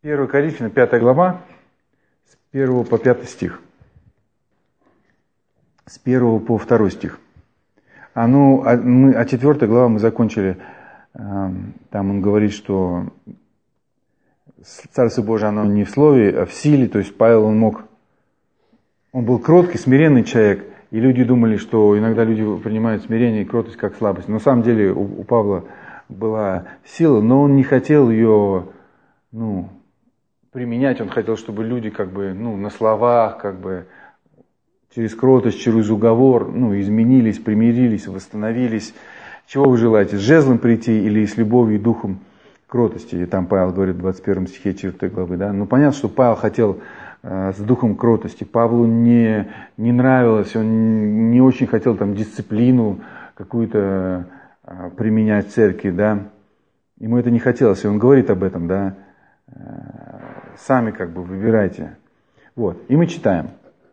1 Коринфянам, 5 глава, с 1 по 5 стих. С 1 по 2 стих. А 4 глава мы закончили. Там он говорит, что Царство Божие, оно не в слове, а в силе. То есть Павел, он был кроткий, смиренный человек. И люди думали, что иногда люди принимают смирение и кротость как слабость. Но на самом деле у Павла была сила, но он не хотел ее применять. Он хотел, чтобы люди на словах, через кротость, через уговор, изменились, примирились, восстановились. Чего вы желаете? С жезлом прийти или с любовью и духом кротости? И там Павел говорит в 21 стихе 4 главы. Да? Понятно, что Павел хотел с духом кротости. Павлу не нравилось, он не очень хотел дисциплину какую-то применять в церкви. Да? Ему это не хотелось, и он говорит об этом. Да? Сами выбирайте. Вот. И мы читаем.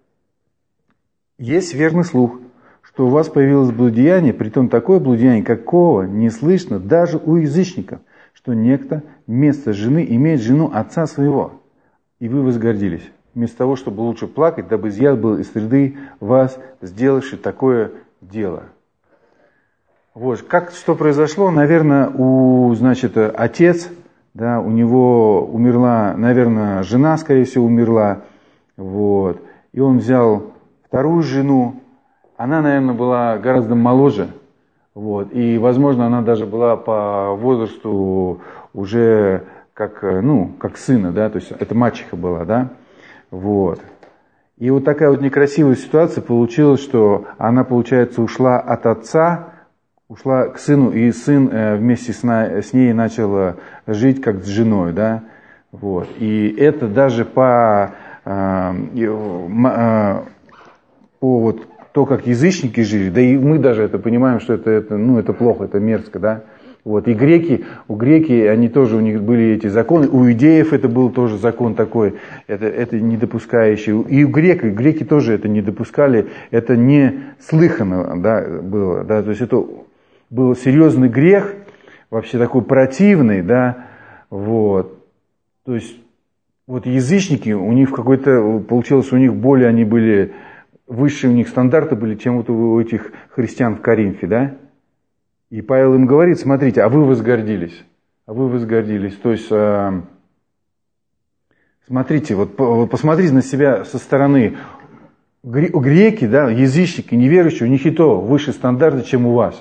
Есть верный слух, что у вас появилось блудеяние, притом такое блудеяние, какого не слышно даже у язычников, что некто вместо жены имеет жену отца своего, и вы возгордились, вместо того, чтобы лучше плакать, дабы изъят был из среды вас, сделавший такое дело. Вот, что произошло? Наверное, отец, да, у него умерла, наверное, жена, скорее всего, умерла, вот, и он взял вторую жену. Она, наверное, была гораздо моложе, вот, и, возможно, она даже была по возрасту уже как сына, да, то есть это мачеха была, да, вот. И вот такая вот некрасивая ситуация получилась, что она, получается, ушла от отца, ушла к сыну, и сын вместе с ней начал жить как с женой, да, вот. И это даже по то, как язычники жили, да и мы даже это понимаем, что это плохо, это мерзко, да. Вот. И у греки, они тоже, у них были эти законы, у иудеев это был тоже закон такой, это не допускающий. И у греки тоже это не допускали, это не слыхано, да, было, да, то есть это был серьезный грех, вообще такой противный, да, вот. То есть вот язычники, у них получилось, у них более они были, высшие у них стандарты были, чем вот у этих христиан в Коринфе, да? И Павел им говорит, смотрите, а вы возгордились. То есть, смотрите, вот посмотрите на себя со стороны. Греки, да, язычники, неверующие, у них и то выше стандарты, чем у вас.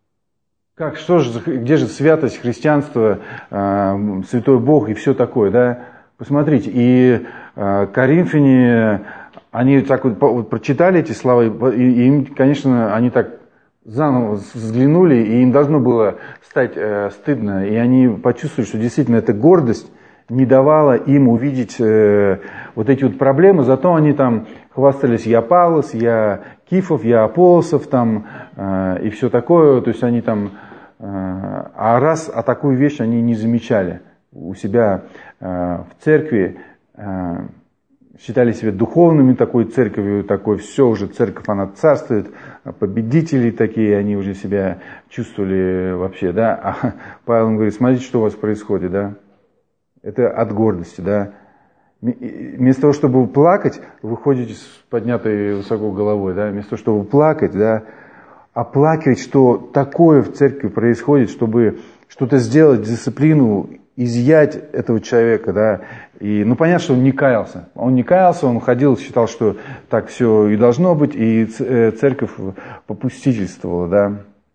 Где же святость, христианство, святой Бог и все такое, да? Посмотрите, и коринфяне, они так вот прочитали эти слова, и им, конечно, они так заново взглянули, и им должно было стать стыдно, и они почувствовали, что действительно эта гордость не давала им увидеть вот эти вот проблемы, зато они там хвастались: я Павлос, я Кифов, я Аполосов там, и все такое, то есть они там, а такую вещь они не замечали у себя в церкви, считали себя духовными такой церковью, такой все уже церковь, она царствует, победители такие, они уже себя чувствовали вообще, да. А Павел говорит: смотрите, что у вас происходит, да. Это от гордости, да. Вместо того, чтобы плакать, вы ходите с поднятой высоко головой, да. Вместо того, чтобы плакать, да, оплакивать, что такое в церкви происходит, чтобы что-то сделать, дисциплину, изъять этого человека, да. И, понятно, что он не каялся. Он ходил, считал, что так все и должно быть, и церковь попустительствовала, да.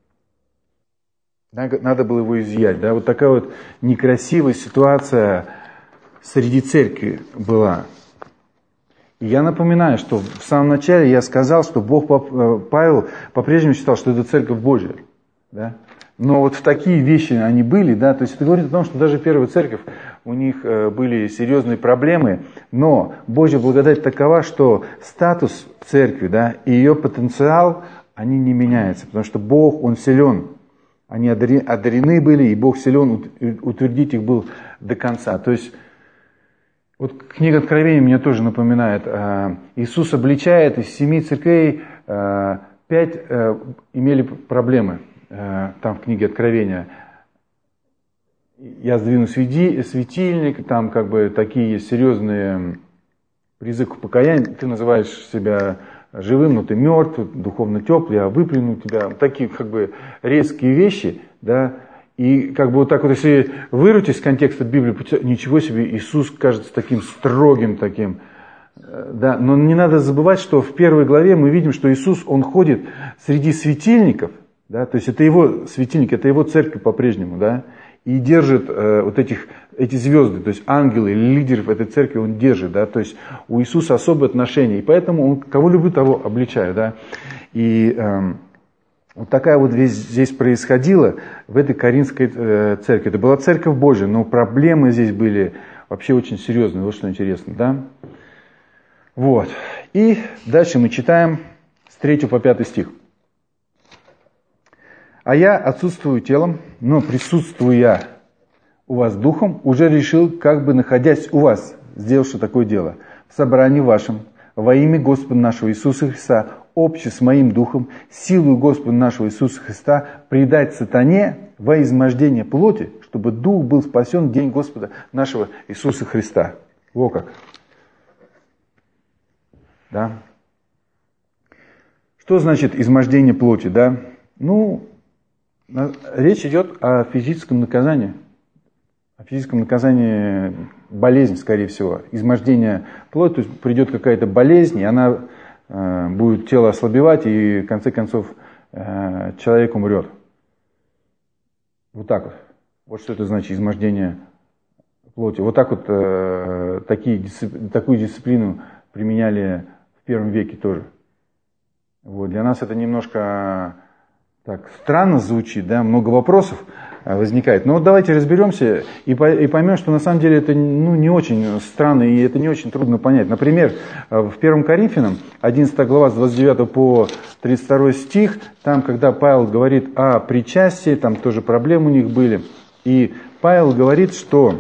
Надо было его изъять, да. Вот такая вот некрасивая ситуация среди церкви была. И я напоминаю, что в самом начале я сказал, что Павел по-прежнему считал, что это церковь Божья, да. Но вот в такие вещи они были, да, то есть это говорит о том, что даже первая церковь, у них были серьезные проблемы, но Божья благодать такова, что статус церкви, да, и ее потенциал, они не меняются, потому что Бог, Он силен, они одарены были, и Бог силен утвердить их был до конца. То есть вот книга Откровения мне тоже напоминает, Иисус обличает из 7 церквей 5 имели проблемы. Там в книге Откровения. я сдвину светильник, там как бы такие серьезные призывы к покаянию, ты называешь себя живым, но ты мертв, духовно теплый, я выплюну тебя. Такие как бы резкие вещи, да. И как бы вот так вот, если вырвать из контекста Библии, ничего себе, Иисус кажется таким строгим, таким, да. Но не надо забывать, что в первой главе мы видим, что Иисус, Он ходит среди светильников, да, то есть это Его светильник, это Его церковь по-прежнему, да, и держит вот эти звезды, то есть ангелы, лидеров этой церкви Он держит, да, то есть у Иисуса особые отношения, и поэтому Он кого люблю, того обличаю, да, и вот такая вот здесь происходила в этой Коринфской церкви. Это была церковь Божия, но проблемы здесь были вообще очень серьезные, вот что интересно, да. Вот, и дальше мы читаем с 3 по 5 стих. «А я отсутствую телом, но присутствуя у вас духом, уже решил, как бы находясь у вас, сделавши такое дело, в собрании вашем, во имя Господа нашего Иисуса Христа, обще с моим духом, силою Господа нашего Иисуса Христа, предать сатане во измождение плоти, чтобы дух был спасен в день Господа нашего Иисуса Христа». Во как. Да. Что значит измождение плоти, да? Ну, речь идет о физическом наказании. О физическом наказании, болезнь, скорее всего. Измождение плоти, то есть придет какая-то болезнь, и она будет тело ослабевать, и в конце концов человек умрет. Вот так вот. Вот что это значит, измождение плоти. Вот так вот такую дисциплину применяли в первом веке тоже. Вот. Для нас это немножко так странно звучит, да, много вопросов возникает. Но вот давайте разберемся и поймем, что на самом деле это не очень странно и это не очень трудно понять. Например, в 1 Коринфянам, 11 глава, с 29 по 32 стих, там, когда Павел говорит о причастии, там тоже проблемы у них были. И Павел говорит, что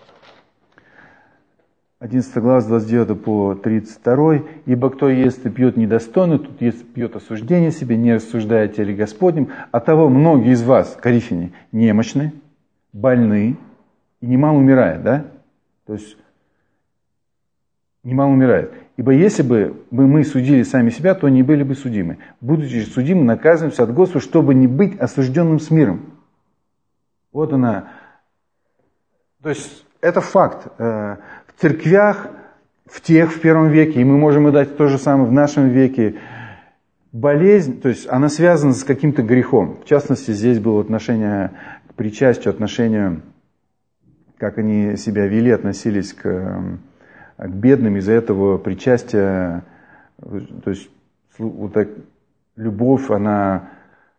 11 глава, с 29 по 32. «Ибо кто ест и пьет недостойно, тут ест и пьет осуждение себе, не рассуждая о теле Господнем. Оттого многие из вас, коринфяне, немощны, больны и немало умирают». Да? То есть, немало умирает. «Ибо если бы мы судили сами себя, то не были бы судимы. Будучи судимы, наказываемся от Господа, чтобы не быть осужденным с миром». Вот она. То есть, это факт. В церквях, в первом веке, и мы можем и дать то же самое в нашем веке, болезнь, то есть она связана с каким-то грехом. В частности, здесь было отношение к причастию, отношение, как они себя вели, относились к бедным, из-за этого причастия, то есть вот так, любовь, она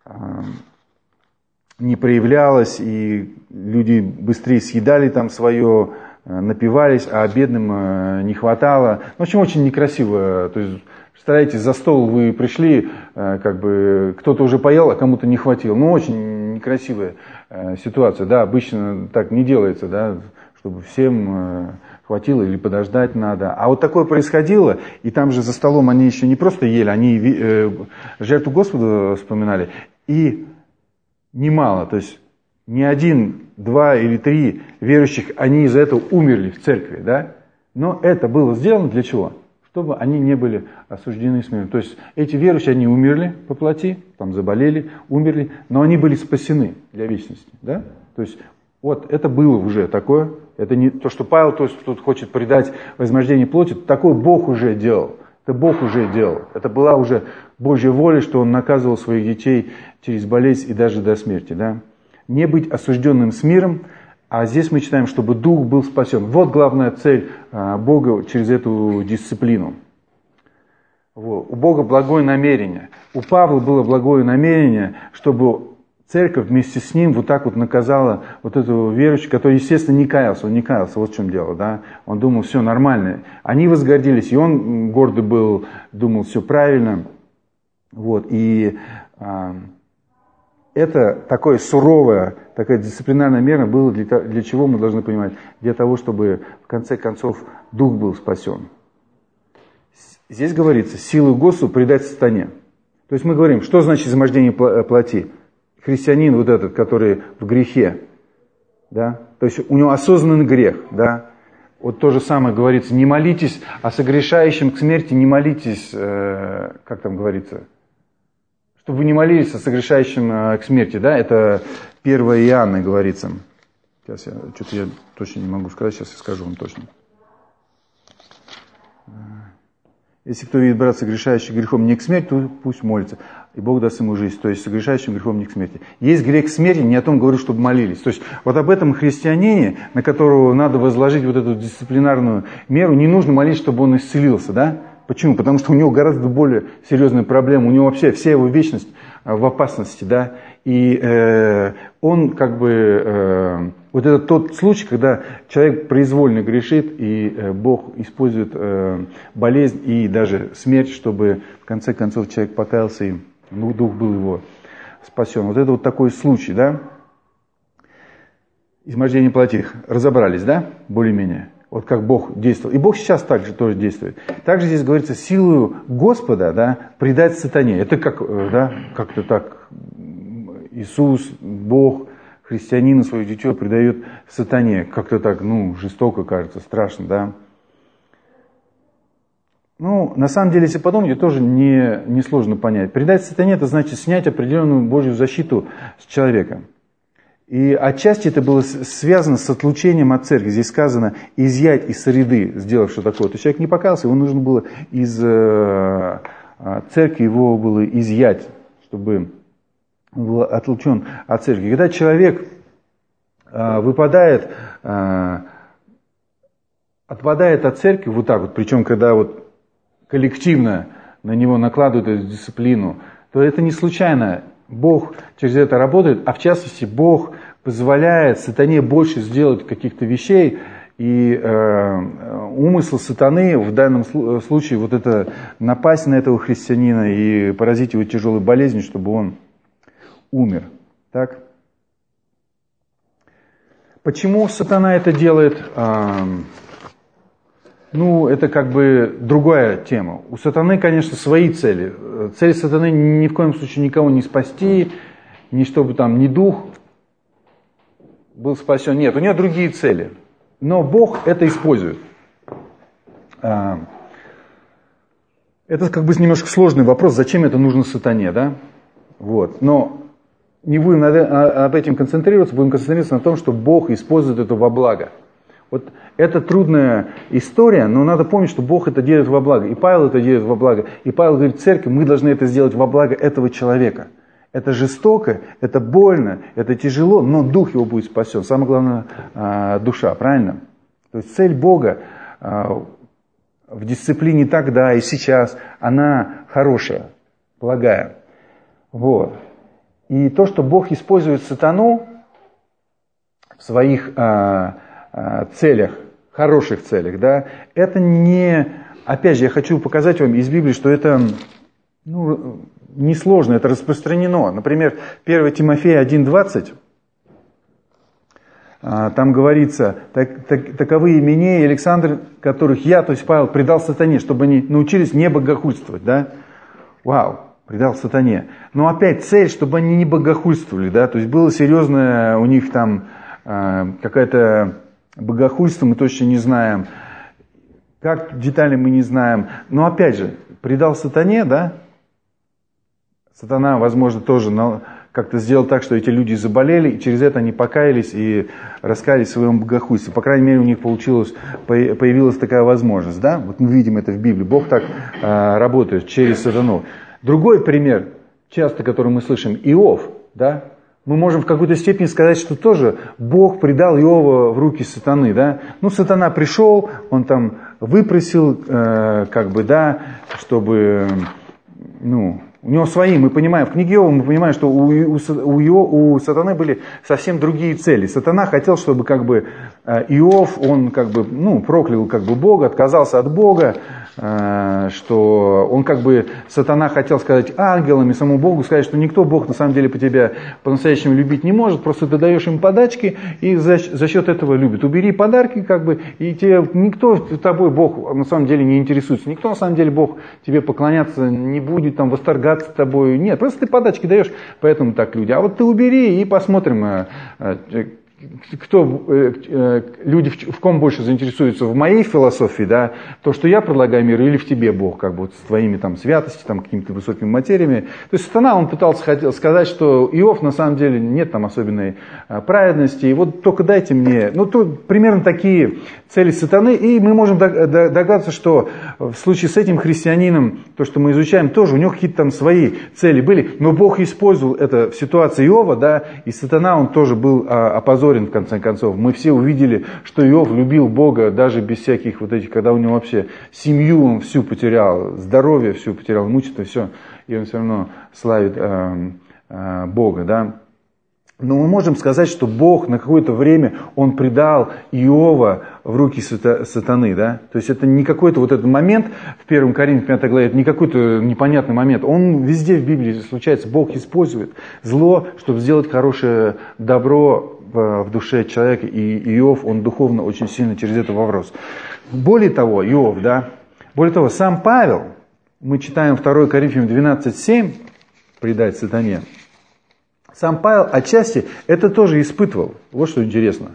не проявлялась, и люди быстрее съедали там свое, напивались, а бедным не хватало. В общем, очень некрасиво. То есть, представляете, за стол вы пришли, как бы кто-то уже поел, а кому-то не хватило. Ну, очень некрасивая ситуация. Да, обычно так не делается, да, чтобы всем хватило или подождать надо. А вот такое происходило, и там же за столом они еще не просто ели, они жертву Господу вспоминали. И немало, то есть не 1, 2 или 3 верующих, они из-за этого умерли в церкви, да? Но это было сделано для чего? Чтобы они не были осуждены смертью. То есть эти верующие, они умерли по плоти, там заболели, умерли, но они были спасены для вечности, да? То есть вот это было уже такое, это не то, что Павел тут хочет придать возмождение плоти, такое Бог уже делал. Это Бог уже делал. Это была уже Божья воля, что Он наказывал своих детей через болезнь и даже до смерти, да? Не быть осужденным с миром, а здесь мы читаем, чтобы дух был спасен. Вот главная цель Бога через эту дисциплину. Вот. У Бога благое намерение. У Павла было благое намерение, чтобы церковь вместе с ним вот так вот наказала вот этого верующего, который, естественно, не каялся. Он не каялся, вот в чем дело, да. Он думал, все нормально. Они возгордились, и он гордый был, думал, все правильно. Вот. И это такое суровое, такая дисциплинарная мера была для чего, мы должны понимать? Для того, чтобы в конце концов дух был спасен. Здесь говорится, силу Господу предать сатане. То есть мы говорим, что значит измождение плоти? Христианин вот этот, который в грехе, Да? То есть у него осознанный грех. Да? Вот то же самое говорится, не молитесь о согрешающем к смерти, не молитесь, как там говорится, чтобы вы не молились о согрешающем к смерти. Да? Это 1 Иоанна говорится. Сейчас я точно не могу сказать, сейчас я скажу вам точно. Если кто видит брата согрешающий грехом не к смерти, то пусть молится, и Бог даст ему жизнь. То есть согрешающим грехом не к смерти. Есть грех к смерти, не о том говорю, чтобы молились. То есть вот об этом христианине, на которого надо возложить вот эту дисциплинарную меру, не нужно молиться, чтобы он исцелился, да? Почему? Потому что у него гораздо более серьезная проблема. У него вообще вся его вечность в опасности, да? И он как бы... вот это тот случай, когда человек произвольно грешит, и Бог использует болезнь и даже смерть, чтобы в конце концов человек покаялся, и дух был его спасен. Вот это вот такой случай, да? Измождение плоти. Разобрались, да? Более-менее. Вот как Бог действовал. И Бог сейчас также тоже действует. Также здесь говорится, силою Господа, да, предать сатане. Это как, да, как-то так Иисус, Бог, христианина, свое дитё предает сатане. Как-то так, жестоко кажется, страшно, да. На самом деле, если подумать, тоже не сложно понять. Предать сатане, это значит снять определенную Божью защиту с человека. И отчасти это было связано с отлучением от церкви. Здесь сказано, изъять из среды, сделав что такое. То есть человек не покаялся, его нужно было из церкви, его было изъять, чтобы он был отлучен от церкви. Когда человек отпадает от церкви, вот так вот, причем когда вот коллективно на него накладывают эту дисциплину, то это не случайно. Бог через это работает, а в частности Бог позволяет сатане больше сделать каких-то вещей, и умысл сатаны в данном случае вот это напасть на этого христианина и поразить его тяжелой болезнью, чтобы он умер. Так? Почему сатана это делает? Это как бы другая тема. У сатаны, конечно, свои цели. Цель сатаны ни в коем случае никого не спасти, ни чтобы там ни дух был спасен. Нет, у него другие цели. Но Бог это использует. Это как бы немножко сложный вопрос, зачем это нужно сатане, да? Вот. Но не будем об этом концентрироваться, будем концентрироваться на том, что Бог использует это во благо. Вот это трудная история, но надо помнить, что Бог это делает во благо. И Павел это делает во благо. И Павел говорит, церковь, мы должны это сделать во благо этого человека. Это жестоко, это больно, это тяжело, но дух его будет спасен. Самое главное, душа, правильно? То есть цель Бога в дисциплине тогда и сейчас, она хорошая, благая. Вот. И то, что Бог использует сатану в своих целях, хороших целях, да, это не... Опять же, я хочу показать вам из Библии, что это несложно, это распространено. Например, 1 Тимофея 1:20, там говорится, таковы Именей и Александр, которых я, то есть Павел, предал сатане, чтобы они научились не богохульствовать, да. Вау, предал сатане. Но опять цель, чтобы они не богохульствовали, да, то есть было серьезное у них там какое-то богохульство, мы точно не знаем, как детали мы не знаем. Но опять же, предал сатане, да, сатана, возможно, тоже как-то сделал так, что эти люди заболели, и через это они покаялись и раскаялись в своем богохульстве. По крайней мере, у них появилась такая возможность. Да? Вот мы видим это в Библии. Бог так работает через сатану. Другой пример, часто который мы слышим, Иов. Да? Мы можем в какой-то степени сказать, что тоже Бог предал Иова в руки сатаны. Да? Сатана пришел, он там выпросил, чтобы... У него свои, мы понимаем, в книге Иова мы понимаем, что у сатаны были совсем другие цели. Сатана хотел, чтобы Иов, он проклял Бога, отказался от Бога, что он сатана хотел сказать ангелам и самому Богу, сказать, что никто, Бог на самом деле тебя по-настоящему любить не может, просто ты даешь им подачки и за счет этого любит. Убери подарки, и никто тобой, Бог на самом деле не интересуется, никто на самом деле, Бог тебе поклоняться не будет, восторгаться тобой, нет, просто ты подачки даешь, поэтому так люди. А вот ты убери и посмотрим, люди в ком больше заинтересуются, в моей философии, да, то, что я предлагаю миру, или в тебе, Бог, как бы вот с твоими там святостью, там какими-то высокими материями. То есть сатана, он хотел сказать, что Иов на самом деле нет там особенной праведности, и вот только дайте мне, ну, то примерно такие цели сатаны, и мы можем догадаться, что в случае с этим христианином, то, что мы изучаем, тоже у него какие-то там свои цели были, но Бог использовал это в ситуации Иова, да, и сатана, он тоже был опозорен в конце концов. Мы все увидели, что Иов любил Бога даже без всяких вот этих, когда у него вообще семью он всю потерял, здоровье всю потерял, мучится все, и он все равно славит Бога, да. Но мы можем сказать, что Бог на какое-то время, Он предал Иова в руки сатаны, да? То есть это не какой-то вот этот момент в 1 Коринфянам 5 главе, это не какой-то непонятный момент. Он везде в Библии случается. Бог использует зло, чтобы сделать хорошее добро в душе человека. И Иов, он духовно очень сильно через это воврос. Более того, Иов, да? Более того, сам Павел, мы читаем 2 Коринфянам 12:7, предать сатане. Сам Павел отчасти это тоже испытывал. Вот что интересно.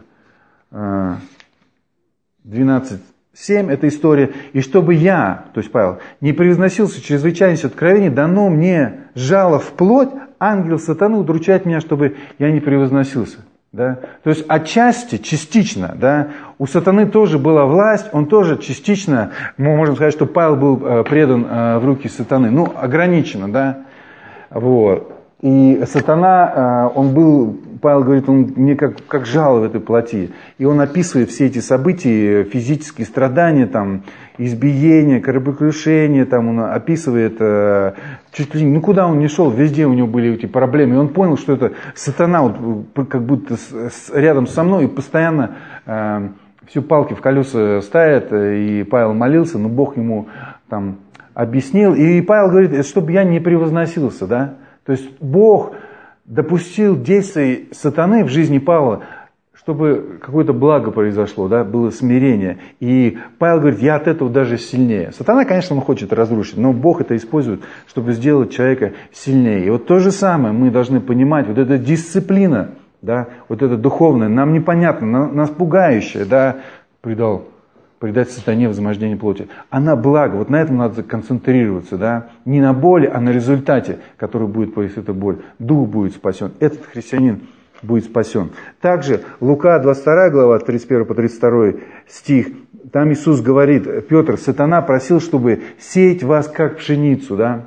12:7 это история. И чтобы я, то есть Павел, не превозносился чрезвычайностью откровений, дано мне жало в плоть, ангел сатаны удручает меня, чтобы я не превозносился. Да? То есть отчасти, частично, да, у сатаны тоже была власть, он тоже частично, мы можем сказать, что Павел был предан в руки сатаны. Ну, ограниченно, да. Вот. И сатана, он был, Павел говорит, он мне как жало в этой плоти. И он описывает все эти события, физические страдания, там, избиение, кораблекрушение, там, он описывает, чуть ли, ну куда он не шел, везде у него были эти проблемы. И он понял, что это сатана вот, как будто рядом со мной и постоянно всю палки в колеса ставит. И Павел молился, но Бог ему там объяснил. И Павел говорит, чтобы я не превозносился, да. То есть Бог допустил действий сатаны в жизни Павла, чтобы какое-то благо произошло, да, было смирение. И Павел говорит, я от этого даже сильнее. Сатана, конечно, он хочет разрушить, но Бог это использует, чтобы сделать человека сильнее. И вот то же самое мы должны понимать, вот эта дисциплина, да, вот эта духовная, нам непонятна, нас пугающая, да, предать сатане возмождение плоти. Она благо, вот на этом надо концентрироваться, да, не на боли, а на результате, который будет появиться эта боль. Дух будет спасен, этот христианин будет спасен. Также Лука 22 глава, 31 по 32 стих, там Иисус говорит, Петр, сатана просил, чтобы сеять вас как пшеницу, да.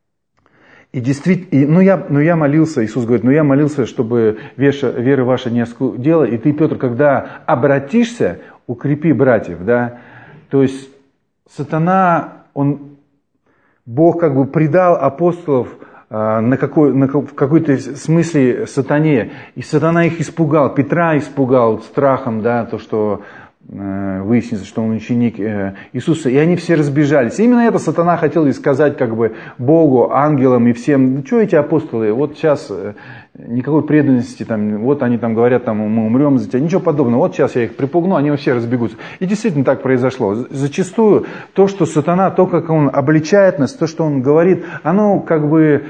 И действительно, я молился, Иисус говорит, я молился, чтобы вера ваша не оскудела, и ты, Петр, когда обратишься, укрепи братьев, да. То есть сатана, Бог как бы предал апостолов в какой-то смысле сатане. И сатана их испугал, Петра испугал страхом, да, то, что выяснится, что он ученик Иисуса, и они все разбежались. И именно это сатана хотел и сказать как бы Богу, ангелам и всем, ну что эти апостолы, вот сейчас никакой преданности, там, вот они там говорят, там, мы умрем за тебя, ничего подобного, вот сейчас я их припугну, они все разбегутся. И действительно так произошло. Зачастую то, что сатана, то, как он обличает нас, то, что он говорит, оно как бы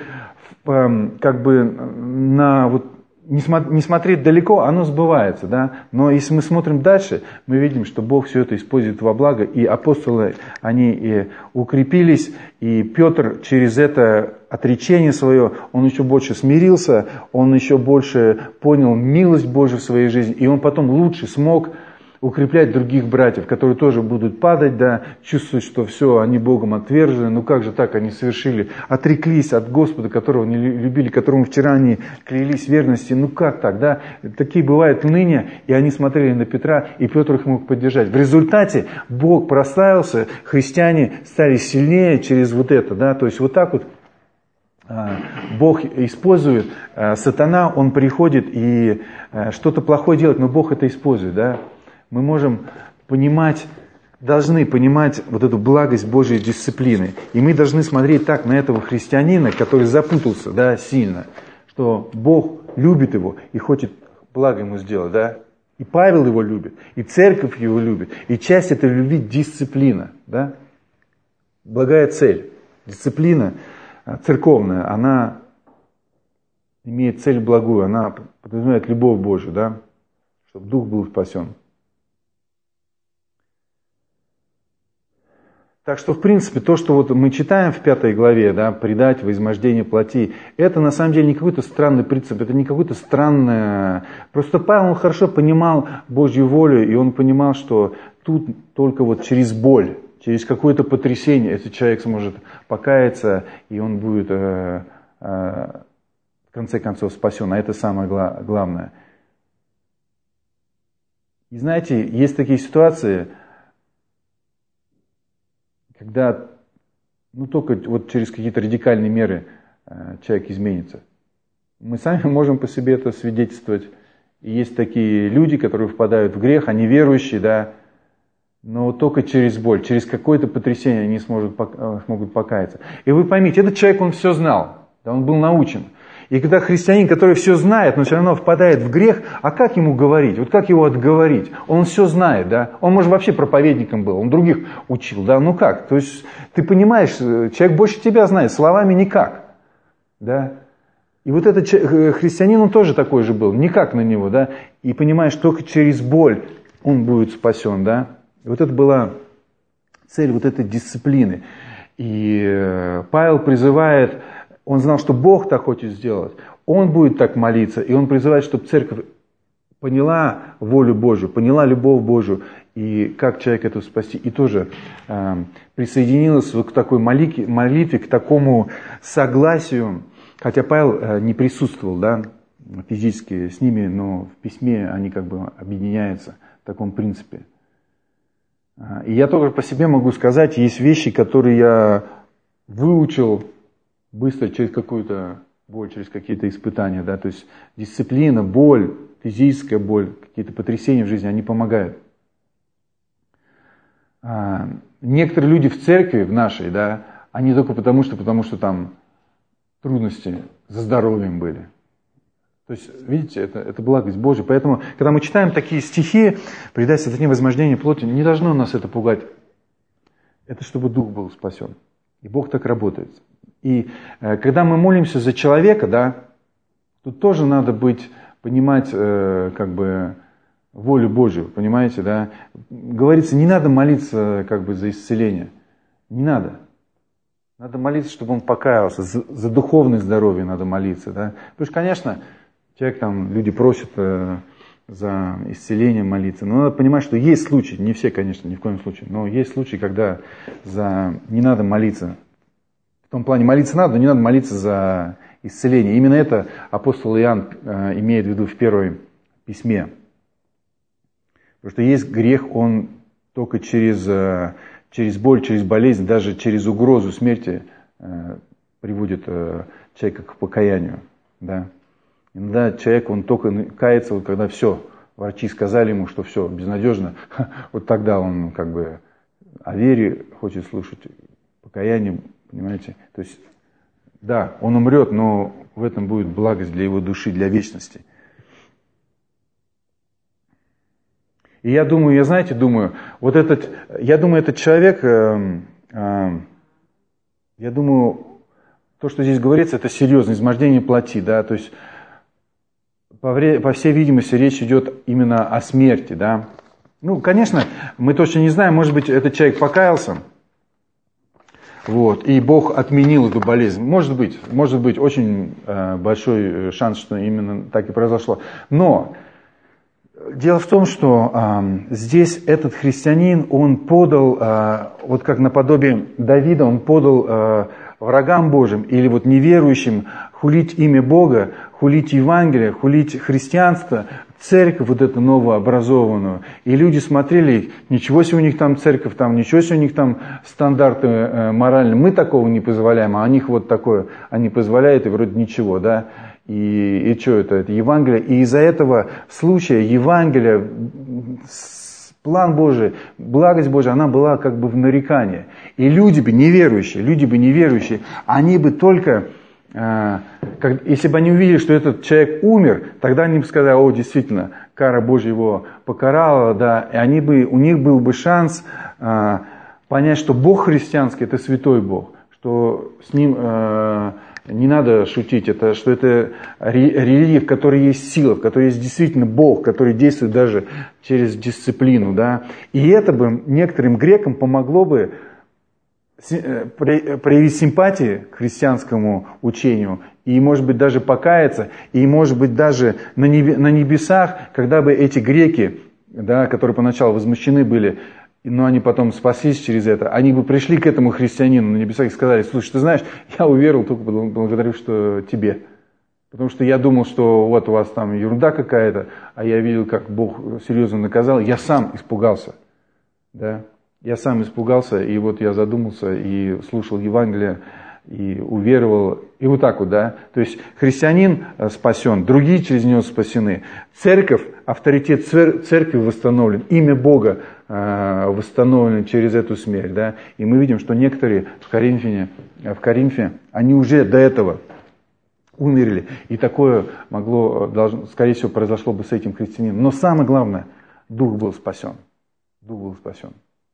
на вот, не смотреть далеко, оно сбывается, да. Но если мы смотрим дальше, мы видим, что Бог все это использует во благо, и апостолы, они и укрепились, и Петр через это отречение свое, он еще больше смирился, он еще больше понял милость Божию в своей жизни, и он потом лучше смог укреплять других братьев, которые тоже будут падать, да, чувствовать, что все, они Богом отвержены, ну как же так они совершили, отреклись от Господа, которого они любили, которому вчера они клялись в верности, ну как так, да, такие бывают ныне, и они смотрели на Петра, и Петр их мог поддержать. В результате Бог прославился, христиане стали сильнее через вот это, да, то есть вот так вот Бог использует, сатана, он приходит и что-то плохое делает, но Бог это использует, да. Мы можем понимать, должны понимать вот эту благость Божьей дисциплины. И мы должны смотреть так на этого христианина, который запутался, да, сильно, что Бог любит его и хочет благо ему сделать, да. И Павел его любит, и церковь его любит, и часть этой любви дисциплина, да. Благая цель, дисциплина церковная, она имеет цель благую, она подразумевает любовь Божию, да. чтобы дух был спасен. Так что, в принципе, то, что вот мы читаем в 5 главе, да, предать во измождение плоти, это на самом деле не какой-то странный принцип, это не какой-то странное... Просто Павел, он хорошо понимал Божью волю, и он понимал, что тут только вот через боль, через какое-то потрясение этот человек сможет покаяться, и он будет в конце концов спасен. А это самое главное. И знаете, есть такие ситуации, когда только вот через какие-то радикальные меры человек изменится. Мы сами можем по себе это свидетельствовать. И есть такие люди, которые впадают в грех, они верующие, да, но только через боль, через какое-то потрясение они смогут покаяться. И вы поймите, этот человек, он все знал, да, он был научен. И когда христианин, который все знает, но все равно впадает в грех, а как ему говорить? Вот как его отговорить? Он все знает, да? Он, может, вообще проповедником был, он других учил, да? Ну как? То есть, ты понимаешь, человек больше тебя знает, словами никак, да? И вот этот христианин, он тоже такой же был, никак на него, да? И понимаешь, только через боль он будет спасен, да? И вот это была цель вот этой дисциплины. И Павел призывает... Он знал, что Бог так хочет сделать. Он будет так молиться. И он призывает, чтобы церковь поняла волю Божию, поняла любовь Божию. И как человек это спасти. И тоже присоединилась к такой молитве, к такому согласию. Хотя Павел не присутствовал, да, физически с ними, но в письме они как бы объединяются в таком принципе. И я тоже по себе могу сказать, есть вещи, которые я выучил быстро через какую-то боль, через какие-то испытания, да, то есть дисциплина, боль, физическая боль, какие-то потрясения в жизни, они помогают. Некоторые люди в церкви, в нашей, да, они только потому что там трудности за здоровьем были. То есть, видите, это благость Божия. Поэтому, когда мы читаем такие стихи, «Предай сатане возмождение плоти», не должно нас это пугать. Это чтобы дух был спасен. И Бог так работает. И когда мы молимся за человека, да, тут тоже надо понимать как бы волю Божию, понимаете, да. Говорится, не надо молиться как бы за исцеление. Не надо. Надо молиться, чтобы он покаялся. За духовное здоровье надо молиться, да. Потому что, конечно, человек там, люди просят за исцеление молиться. Но надо понимать, что есть случаи, не все, конечно, ни в коем случае, но есть случаи, когда не надо молиться. В том плане молиться надо, но не надо молиться за исцеление. Именно это апостол Иоанн имеет в виду в первом письме. Потому что есть грех, он только через боль, через болезнь, даже через угрозу смерти приводит человека к покаянию. Да? Иногда человек, он только кается, вот когда все, врачи сказали ему, что все, безнадежно, вот тогда он как бы о вере хочет слушать, покаяние. Понимаете? То есть, да, он умрет, но в этом будет благость для его души, для вечности. И я думаю, этот человек, я думаю, то, что здесь говорится, это серьезное измождение плоти, да, то есть, по всей видимости, речь идет именно о смерти, да. Ну, конечно, мы точно не знаем, может быть, этот человек покаялся, вот, и Бог отменил эту болезнь. Может быть, очень большой шанс, что именно так и произошло. Но дело в том, что здесь этот христианин, он подал, вот как наподобие Давида, он подал врагам Божьим или вот неверующим хулить имя Бога, хулить Евангелие, хулить христианство, церковь вот эту новообразованную. И люди смотрели, ничего себе у них там церковь, там, ничего себе у них там стандарты моральные. Мы такого не позволяем, а у них вот такое, они позволяют, и вроде ничего, да. И что это Евангелие. И из-за этого случая Евангелие, план Божий, благость Божия, она была как бы в нарекании. И люди бы неверующие, они бы только... Если бы они увидели, что этот человек умер, тогда они бы сказали, о, действительно, кара Божья его покарала, да, и у них был бы шанс понять, что Бог христианский – это святой Бог, что с ним не надо шутить, что это религия, в которой есть сила, в которой есть действительно Бог, который действует даже через дисциплину. Да? И это бы некоторым грекам помогло бы проявить симпатии к христианскому учению и, может быть, даже покаяться, и, может быть, даже на небесах, когда бы эти греки, да, которые поначалу возмущены были, но они потом спаслись через это, они бы пришли к этому христианину на небесах и сказали: слушай, ты знаешь, я уверовал только благодаря что тебе. Потому что я думал, что вот у вас там ерунда какая-то, а я видел, как Бог серьезно наказал, я сам испугался. Да? Я сам испугался, и вот я задумался, и слушал Евангелие, и уверовал, и вот так вот, да. То есть христианин спасен, другие через него спасены. Церковь, авторитет церкви восстановлен, имя Бога восстановлен через эту смерть, да. И мы видим, что некоторые в Коринфе, они уже до этого умерли. И такое скорее всего, произошло бы с этим христианином. Но самое главное, дух был спасен. Дух был спасен.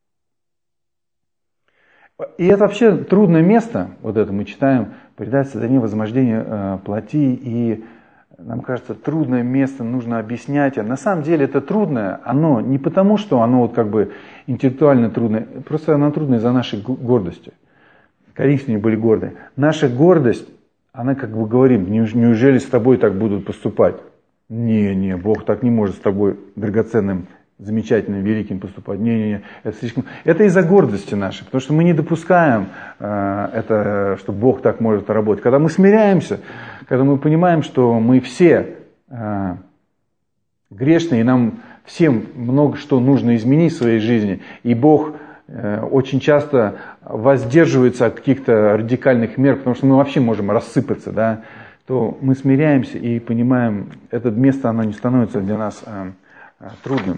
И это вообще трудное место, вот это мы читаем, предать сатане возмождение плоти, и нам кажется, трудное место, нужно объяснять. А на самом деле это трудное, оно не потому, что оно вот как бы интеллектуально трудное, просто оно трудное из-за нашей гордости. Коринфяне были гордые. Наша гордость, она как бы говорит: неужели с тобой так будут поступать? Не, Бог так не может с тобой, драгоценным, замечательным, великим поступать. Не, это слишком. Это из-за гордости нашей, потому что мы не допускаем что Бог так может работать. Когда мы смиряемся, когда мы понимаем, что мы все грешные, и нам всем много что нужно изменить в своей жизни, и Бог очень часто воздерживается от каких-то радикальных мер, потому что мы вообще можем рассыпаться, да, то мы смиряемся и понимаем, это место, оно не становится для нас трудным.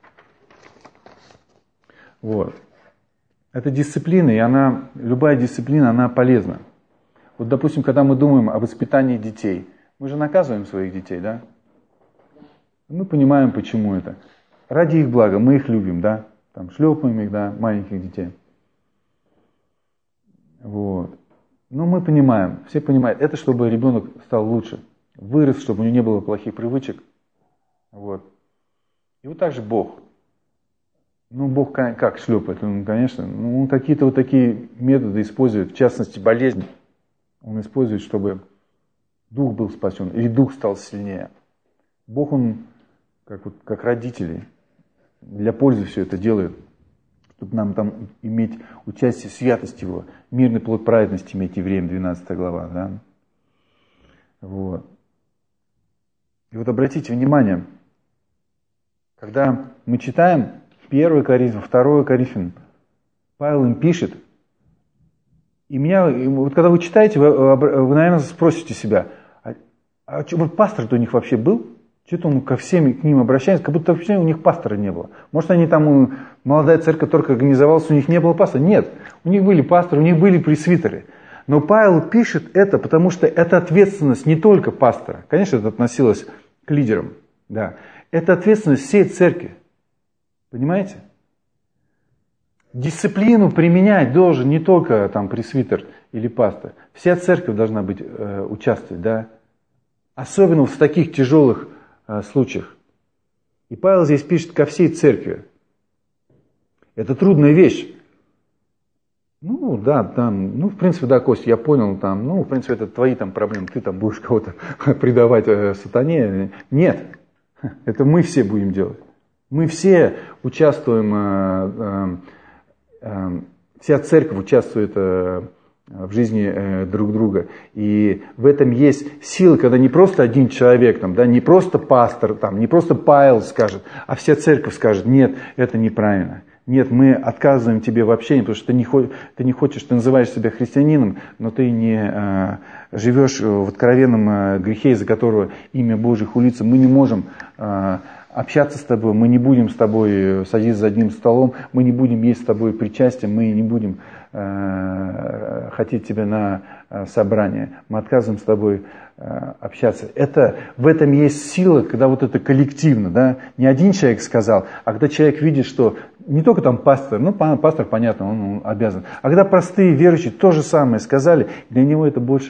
Вот. Это дисциплина, и любая дисциплина, она полезна. Вот, допустим, когда мы думаем о воспитании детей, мы же наказываем своих детей, да? Мы понимаем, почему это. Ради их блага, мы их любим, да? Там шлепаем их, да, маленьких детей. Вот. Но мы понимаем, все понимают, это чтобы ребенок стал лучше, вырос, чтобы у него не было плохих привычек. Вот. И вот так же Бог. Бог как шлепает? Он, конечно, он какие-то вот такие методы использует, в частности, болезнь. Он использует, чтобы дух был спасен, или дух стал сильнее. Бог, он как родители, для пользы все это делает, чтобы нам там иметь участие в святости Его, мирный плод праведности иметь, Евреям 12 глава. Да? Вот. И вот обратите внимание, когда мы читаем 1 Коринфянам, 2 Коринфянам, Павел им пишет, и вот когда вы читаете, вы, наверное, спросите себя, вот пастор-то у них вообще был? Что-то он ко всем к ним обращается, как будто вообще у них пастора не было. Может, они там, молодая церковь только организовалась, у них не было пастора? Нет, у них были пасторы, у них были пресвитеры. Но Павел пишет это, потому что это ответственность не только пастора. Конечно, это относилось к лидерам, да. Это ответственность всей церкви. Понимаете? Дисциплину применять должен не только там пресвитер или пастор. Вся церковь должна быть участвовать, да? Особенно в таких тяжелых случаях. И Павел здесь пишет ко всей церкви. Это трудная вещь. В принципе, да, Кость, я понял, в принципе, это твои там проблемы, ты там будешь кого-то предавать сатане. Нет, это мы все будем делать. Мы все участвуем, вся церковь участвует в жизни друг друга. И в этом есть сила, когда не просто один человек, не просто пастор, не просто Павел скажет, а вся церковь скажет: нет, это неправильно. Нет, мы отказываем тебе в общении, потому что ты не хочешь, ты называешь себя христианином, но ты не живешь в откровенном грехе, из-за которого имя Божие хулится. Мы не можем общаться с тобой, мы не будем с тобой садиться за одним столом, мы не будем есть с тобой причастие, мы не будем хотеть тебя на собрание. Мы отказываем с тобой общаться. В этом есть сила, когда вот это коллективно, да? Не один человек сказал, а когда человек видит, что не только там пастор, пастор, понятно, он обязан, а когда простые верующие то же самое сказали, для него это больше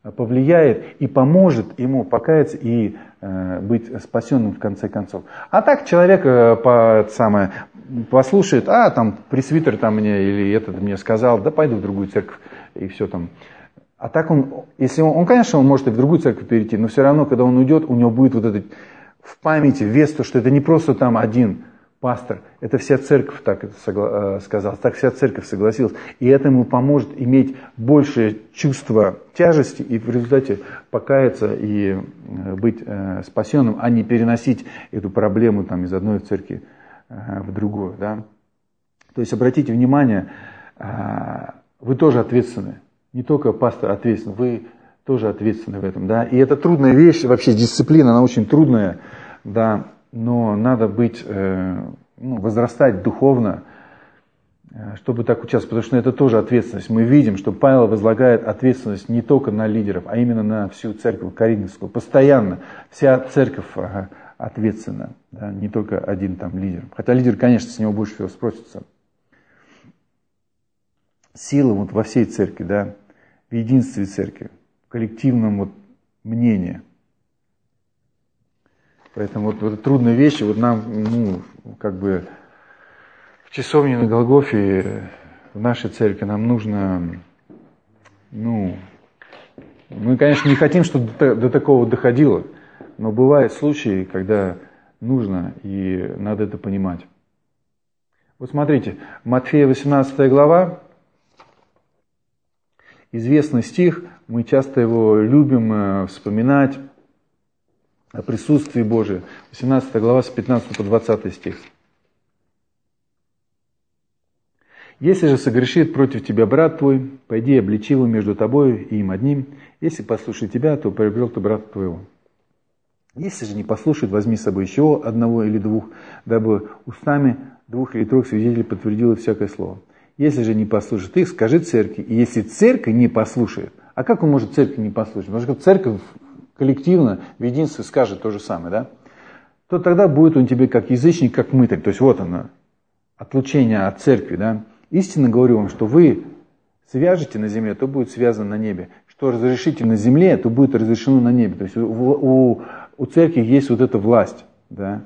повлияет и поможет ему покаяться и быть спасенным в конце концов. А так человек послушает, там пресвитер там мне или этот мне сказал, да пойду в другую церковь и все там. А так если он, конечно, он может и в другую церковь перейти, но все равно, когда он уйдет, у него будет вот этот в памяти вес, то, что это не просто там один пастор, это вся церковь так сказала, так вся церковь согласилась. И это ему поможет иметь большее чувство тяжести и в результате покаяться и быть спасенным, а не переносить эту проблему там, из одной церкви в другую. Да? То есть обратите внимание, вы тоже ответственны. Не только пастор ответственен, вы тоже ответственны в этом. Да? И это трудная вещь, вообще дисциплина, она очень трудная. Да? Но надо быть, возрастать духовно, чтобы так участвовать, потому что это тоже ответственность. Мы видим, что Павел возлагает ответственность не только на лидеров, а именно на всю церковь Коринфскую. Постоянно вся церковь ответственна, да? Не только один там лидер. Хотя лидер, конечно, с него больше всего спросится. Сила вот во всей церкви, да? В единстве церкви, в коллективном мнении. Поэтому вот трудные вещи, нам, в часовне на Голгофе, в нашей церкви нам нужно, мы, конечно, не хотим, чтобы до такого доходило, но бывают случаи, когда нужно, и надо это понимать. Вот смотрите, Матфея 18 глава, известный стих, мы часто его любим вспоминать, о присутствии Божьем. 18 глава с 15 по 20 стих. «Если же согрешит против тебя брат твой, пойди обличи его между тобою и им одним. Если послушает тебя, то приобрел ты брата твоего. Если же не послушает, возьми с собой еще одного или двух, дабы устами 2 или 3 свидетелей подтвердило всякое слово. Если же не послушает их, скажи церкви. И если церковь не послушает, а как он может церковь не послушать? Потому что церковь коллективно, в единстве скажет то же самое, да? То тогда будет он тебе как язычник, как мытарь. То есть вот оно, отлучение от церкви, да? Истинно говорю вам, что вы свяжете на земле, то будет связано на небе. Что разрешите на земле, то будет разрешено на небе. То есть у церкви есть вот эта власть, да?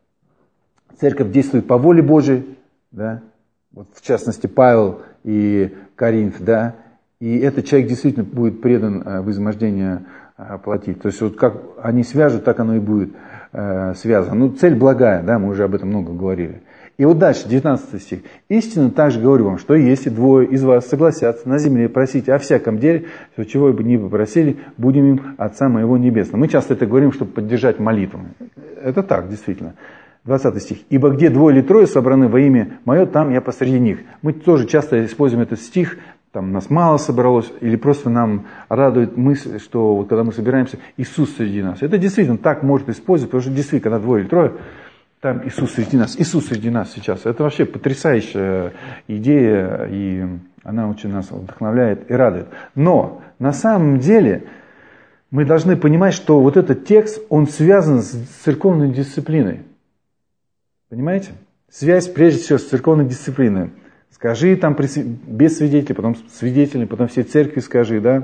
Церковь действует по воле Божией, да? Вот в частности Павел и Коринф, да? И этот человек действительно будет предан в измождение платить. То есть вот как они свяжут, так оно и будет связано. Цель благая, да, мы уже об этом много говорили. И вот дальше, 19 стих. «Истинно также говорю вам, что если 2 из вас согласятся на земле просить о всяком деле, то чего бы ни попросили, будем им Отца Моего Небесного». Мы часто это говорим, чтобы поддержать молитву. Это так, действительно. 20 стих. «Ибо где 2 или 3 собраны во имя Мое, там я посреди них». Мы тоже часто используем этот стих, там нас мало собралось, или просто нам радует мысль, что вот когда мы собираемся, Иисус среди нас. Это действительно так может использовать, потому что действительно, когда 2 или 3, там Иисус среди нас. Иисус среди нас сейчас. Это вообще потрясающая идея, и она очень нас вдохновляет и радует. Но на самом деле мы должны понимать, что вот этот текст, он связан с церковной дисциплиной. Понимаете? Связь прежде всего с церковной дисциплиной. Скажи там без свидетелей, потом свидетели, потом всей церкви скажи, да,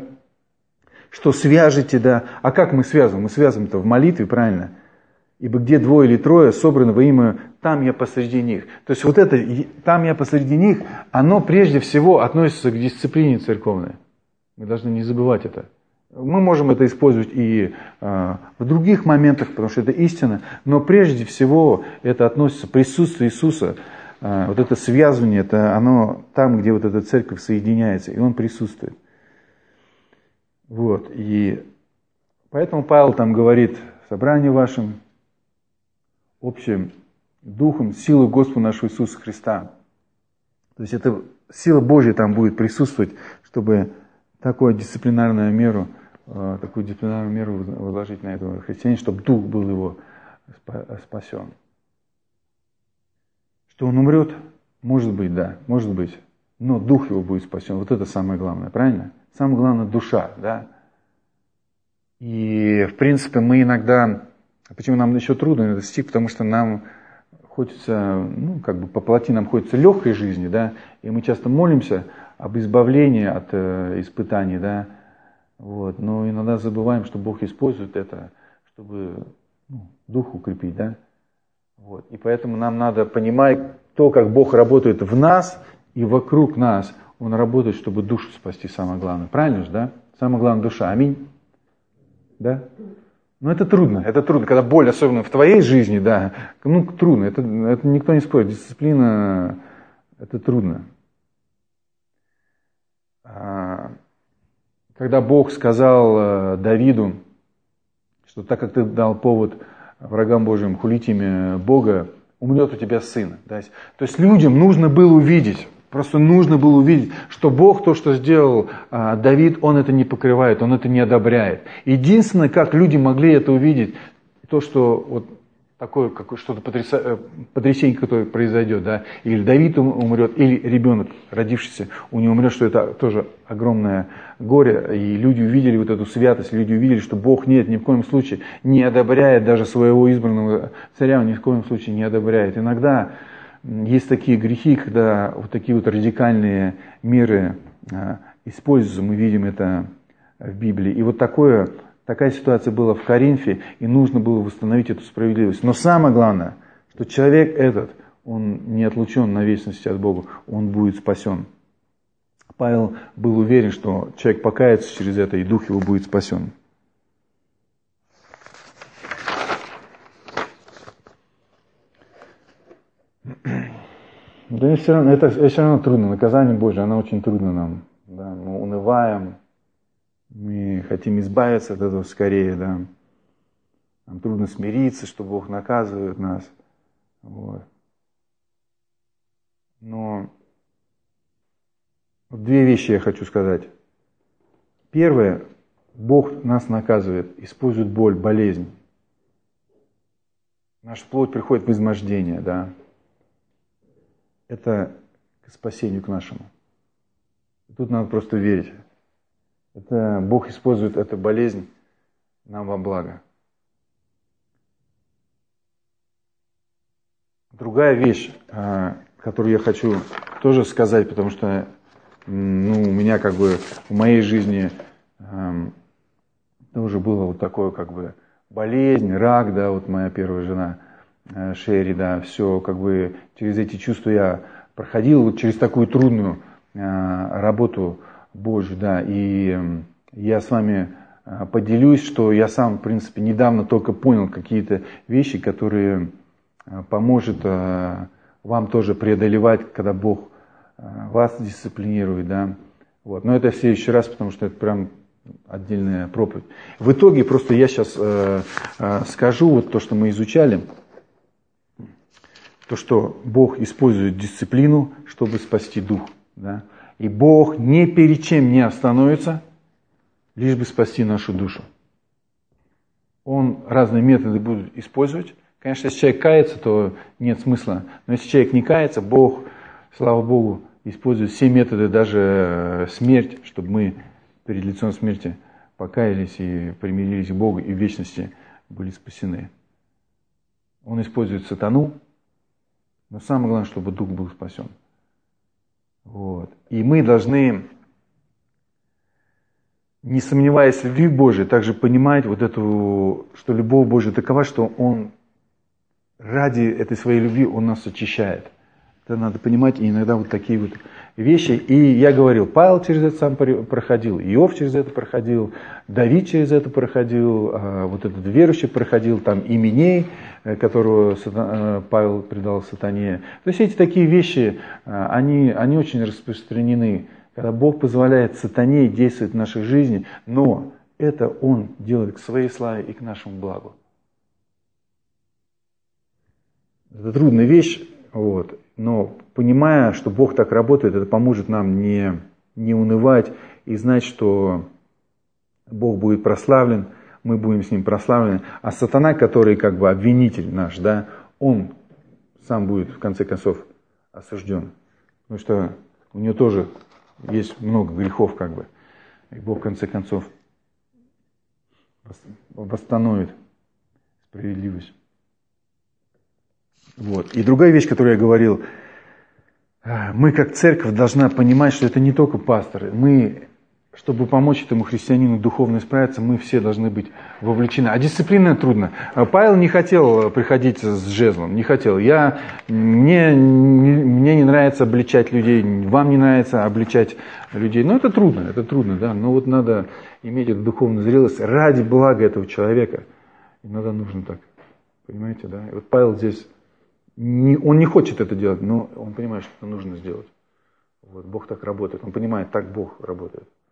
что свяжете, да. А как мы связываем? Мы связываем-то в молитве, правильно? Ибо где 2 или 3 собраны во имя, там я посреди них. То есть вот это, там я посреди них, оно прежде всего относится к дисциплине церковной. Мы должны не забывать это. Мы можем это использовать и в других моментах, потому что это истина, но прежде всего это относится к присутствию Иисуса. Вот это связывание, это оно там, где вот эта церковь соединяется, и Он присутствует. Вот, и поэтому Павел там говорит: собранию вашим, общим духом, силой Господа нашего Иисуса Христа. То есть это сила Божья там будет присутствовать, чтобы такую дисциплинарную меру возложить на этого христианина, чтобы дух был его спасен. Что он умрет? Может быть, да, может быть. Но дух его будет спасен. Вот это самое главное, правильно? Самое главное — душа, да. И, в принципе, мы иногда... Почему нам еще трудно этот стих? Потому что нам хочется, по плоти нам хочется легкой жизни, да. И мы часто молимся об избавлении от испытаний, да. Вот. Но иногда забываем, что Бог использует это, чтобы дух укрепить, да? Вот. И поэтому нам надо понимать то, как Бог работает в нас и вокруг нас. Он работает, чтобы душу спасти, самое главное. Правильно же, да? Самое главное душа. Аминь. Да? Но это трудно, когда боль, особенно в твоей жизни, да, трудно, это никто не спорит, дисциплина, это трудно. Когда Бог сказал Давиду, что так как ты дал повод врагам Божьим хулить имя Бога, умрет у тебя сын. Да? То есть людям нужно было увидеть, что Бог то, что сделал Давид, Он это не покрывает, Он это не одобряет. Единственное, как люди могли это увидеть, то, что вот такое, что-то потрясение, которое произойдет, да, или Давид умрет, или ребенок, родившийся, у него умрет, что это тоже огромное горе, и люди увидели вот эту святость, люди увидели, что Бог ни в коем случае не одобряет даже своего избранного царя, Он ни в коем случае не одобряет. Иногда есть такие грехи, когда вот такие вот радикальные меры используются, мы видим это в Библии. И вот такая ситуация была в Коринфе, и нужно было восстановить эту справедливость. Но самое главное, что человек этот, он не отлучен на вечность от Бога, он будет спасен. Павел был уверен, что человек покается через это, и дух его будет спасен. Да это все равно трудно. Наказание Божье, оно очень трудно нам. Да? Мы унываем, мы хотим избавиться от этого скорее. Да? Нам трудно смириться, что Бог наказывает нас. Вот. Но две вещи я хочу сказать. Первое, Бог нас наказывает, использует боль, болезнь. Наша плоть приходит в измождение, да. Это к спасению к нашему. Тут надо просто верить. Это Бог использует эту болезнь нам во благо. Другая вещь, которую я хочу тоже сказать, потому что у меня в моей жизни тоже было вот такое болезнь, рак, да, вот моя первая жена Шерри, да, все через эти чувства я проходил, вот через такую трудную работу Божью, да, и я с вами поделюсь, что я сам, в принципе, недавно только понял какие-то вещи, которые поможет вам тоже преодолевать, когда Бог вас дисциплинирует, да. Вот. Но это в следующий раз, потому что это прям отдельная проповедь. В итоге просто я сейчас скажу вот то, что мы изучали, то, что Бог использует дисциплину, чтобы спасти дух, да. И Бог ни перед чем не остановится, лишь бы спасти нашу душу. Он разные методы будет использовать. Конечно, если человек кается, то нет смысла. Но если человек не кается, Бог, слава Богу, использует все методы, даже смерть, чтобы мы перед лицом смерти покаялись и примирились к Богу и в вечности были спасены. Он использует сатану, но самое главное, чтобы дух был спасен. Вот. И мы должны, не сомневаясь в любви Божией, также понимать вот эту, что любовь Божия такова, что Он ради этой своей любви Он нас очищает. Это надо понимать, и иногда вот такие вот вещи. И я говорил, Павел через это сам проходил, Иов через это проходил, Давид через это проходил, вот этот верующий проходил, там Именей, которого Павел предал сатане. То есть эти такие вещи, они очень распространены, когда Бог позволяет сатане действовать в нашей жизни, но это Он делает к своей славе и к нашему благу. Это трудная вещь, вот. Но понимая, что Бог так работает, это поможет нам не унывать и знать, что Бог будет прославлен, мы будем с Ним прославлены. А сатана, который обвинитель наш, да, он сам будет в конце концов осужден. Потому что у него тоже есть много грехов, И Бог в конце концов восстановит справедливость. Вот. И другая вещь, которую я говорил, мы как церковь должна понимать, что это не только пасторы. Мы чтобы помочь этому христианину духовно исправиться, мы все должны быть вовлечены. А дисциплина трудно. Павел не хотел приходить с жезлом, не хотел. Мне не нравится обличать людей, вам не нравится обличать людей. Но это трудно, да. Но вот надо иметь эту духовную зрелость ради блага этого человека. Иногда нужно так. Понимаете, да? И вот Павел здесь, он не хочет это делать, но он понимает, что это нужно сделать. Вот, Бог так работает, он понимает, так Бог работает.